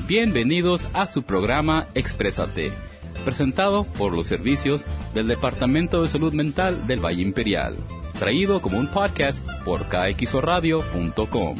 Bienvenidos a su programa Exprésate, presentado por los servicios del Departamento de Salud Mental del Valle Imperial, traído como un podcast por kxoradio.com.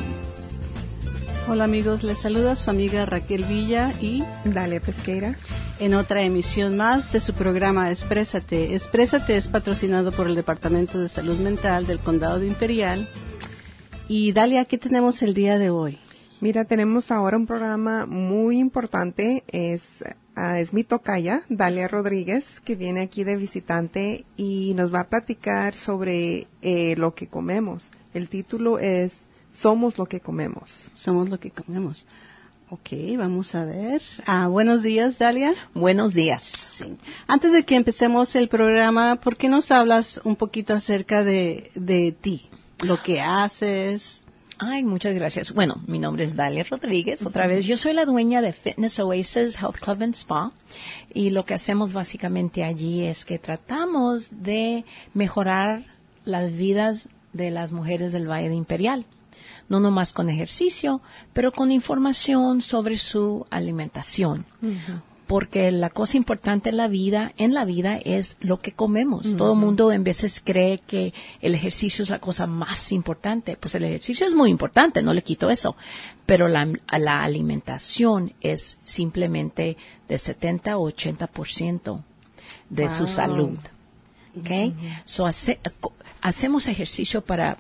Hola amigos, les saluda su amiga Raquel Villa y Dalia Pesqueira en otra emisión más de su programa Exprésate. Exprésate es patrocinado por el Departamento de Salud Mental del Condado de Imperial. Y Dalia, ¿qué tenemos el día de hoy? Mira, tenemos ahora un programa muy importante. Es mi tocaya, Dalia Rodríguez, que viene aquí de visitante y nos va a platicar sobre lo que comemos. El título es Somos lo que comemos. Somos lo que comemos. Ok, vamos a ver. Buenos días, Dalia. Buenos días. Sí. Antes de que empecemos el programa, ¿por qué nos hablas un poquito acerca de ti? Lo que haces. Ay, muchas gracias. Bueno, mi nombre es Dalia Rodríguez. Otra vez, yo soy la dueña de Fitness Oasis Health Club and Spa. Y lo que hacemos básicamente allí es que tratamos de mejorar las vidas de las mujeres del Valle de Imperial. No nomás con ejercicio, pero con información sobre su alimentación. Uh-huh. Porque la cosa importante en la vida es lo que comemos. Uh-huh. Todo el mundo en veces cree que el ejercicio es la cosa más importante. Pues el ejercicio es muy importante, no le quito eso. Pero la alimentación es simplemente de 70 o 80% de su salud. ¿Okay? Uh-huh. So hacemos ejercicio para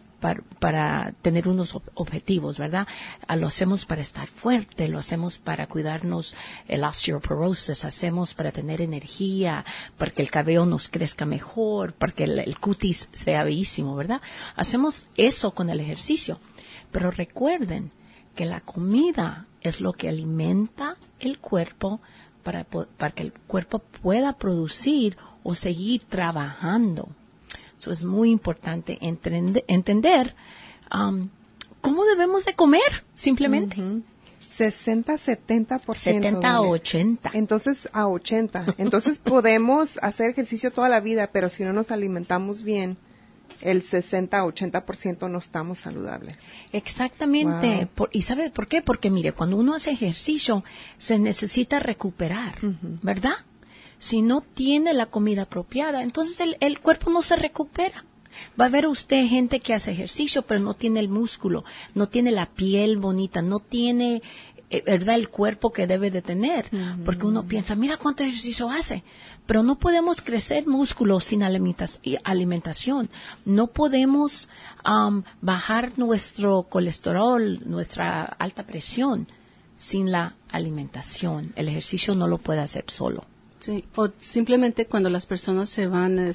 tener unos objetivos, ¿verdad? Lo hacemos para estar fuerte, lo hacemos para cuidarnos el osteoporosis, hacemos para tener energía, para que el cabello nos crezca mejor, para que el cutis sea bellísimo, ¿verdad? Hacemos eso con el ejercicio. Pero recuerden que la comida es lo que alimenta el cuerpo para que el cuerpo pueda producir o seguir trabajando. Eso es muy importante entender cómo debemos de comer, simplemente. Uh-huh. 60-70%. 70 a 80. Entonces, a 80. Entonces, podemos hacer ejercicio toda la vida, pero si no nos alimentamos bien, el 60-80% no estamos saludables. Exactamente. Wow. ¿Y sabe por qué? Porque, mire, cuando uno hace ejercicio, se necesita recuperar, uh-huh. ¿verdad? Si no tiene la comida apropiada, entonces el cuerpo no se recupera. Va a ver usted gente que hace ejercicio, pero no tiene el músculo, no tiene la piel bonita, no tiene, ¿verdad?, el cuerpo que debe de tener. Uh-huh. Porque uno piensa, mira cuánto ejercicio hace. Pero no podemos crecer músculos sin alimentación. No podemos bajar nuestro colesterol, nuestra alta presión, sin la alimentación. El ejercicio no lo puede hacer solo. Sí, o simplemente cuando las personas se van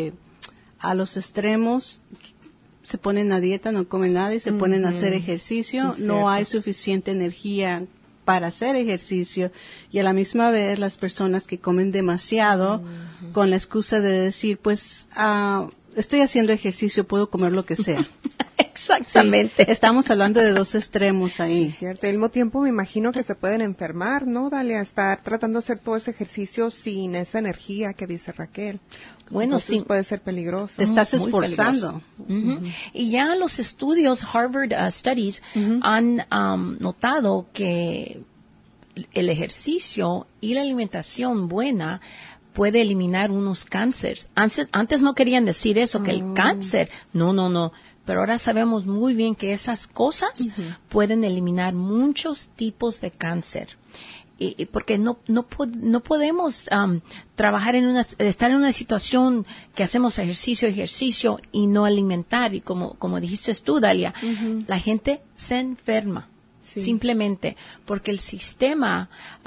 a los extremos, se ponen a dieta, no comen nada y se ponen a hacer ejercicio, sí, no hay suficiente energía para hacer ejercicio y a la misma vez las personas que comen demasiado con la excusa de decir, pues, estoy haciendo ejercicio, puedo comer lo que sea. Exactamente. Sí, estamos hablando de dos extremos ahí. Sí, cierto. Al mismo tiempo me imagino que se pueden enfermar, ¿no? Dale, a estar tratando de hacer todo ese ejercicio sin esa energía que dice Raquel. Bueno, entonces sí. Puede ser peligroso. Te estás esforzando. Uh-huh. Y ya los estudios, Harvard Studies, uh-huh. han notado que el ejercicio y la alimentación buena puede eliminar unos cánceres. Antes no querían decir eso, que el cáncer, no. Pero ahora sabemos muy bien que esas cosas uh-huh. pueden eliminar muchos tipos de cáncer. Y porque no podemos trabajar estar en una situación que hacemos ejercicio y no alimentar. Y como dijiste tú, Dalia, uh-huh. la gente se enferma. Sí. Simplemente porque el sistema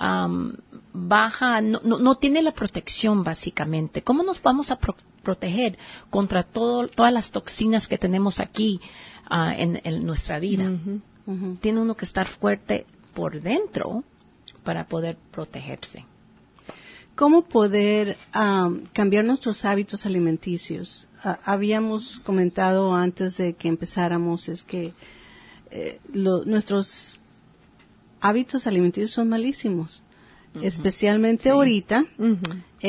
baja, no tiene la protección básicamente. ¿Cómo nos vamos a proteger contra todas las toxinas que tenemos aquí en nuestra vida? Uh-huh. Uh-huh. Tiene uno que estar fuerte por dentro para poder protegerse. ¿Cómo poder cambiar nuestros hábitos alimenticios? Habíamos comentado antes de que empezáramos es que nuestros hábitos alimenticios son malísimos, uh-huh. especialmente sí. ahorita, uh-huh.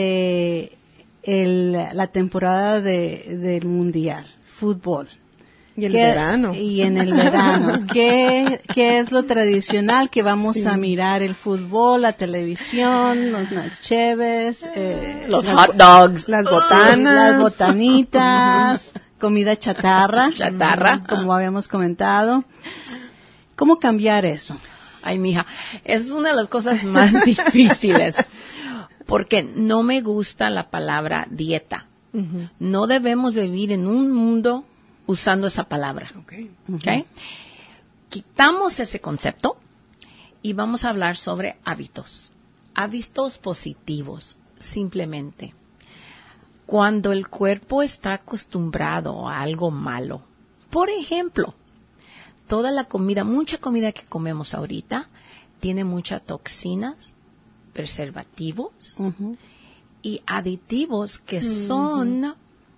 La temporada del mundial, fútbol. Y el verano. Y en el verano. ¿Qué es lo tradicional? Que vamos a mirar el fútbol, la televisión, los nacheves, los hot dogs, las botanas, las botanitas, comida chatarra, como habíamos comentado. ¿Cómo cambiar eso? Ay, mija, es una de las cosas más difíciles, porque no me gusta la palabra dieta. No debemos vivir en un mundo usando esa palabra. Okay. Quitamos ese concepto y vamos a hablar sobre hábitos. Hábitos positivos, simplemente. Cuando el cuerpo está acostumbrado a algo malo, por ejemplo, toda la comida, mucha comida que comemos ahorita, tiene muchas toxinas, preservativos y aditivos que son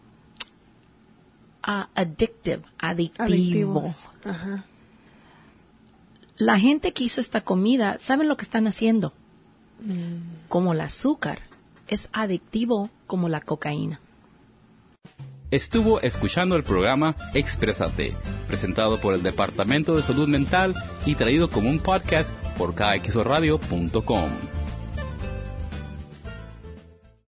adictivos. La gente que hizo esta comida, ¿saben lo que están haciendo? Como el azúcar, es adictivo como la cocaína. Estuvo escuchando el programa Exprésate, presentado por el Departamento de Salud Mental y traído como un podcast por kxoradio.com.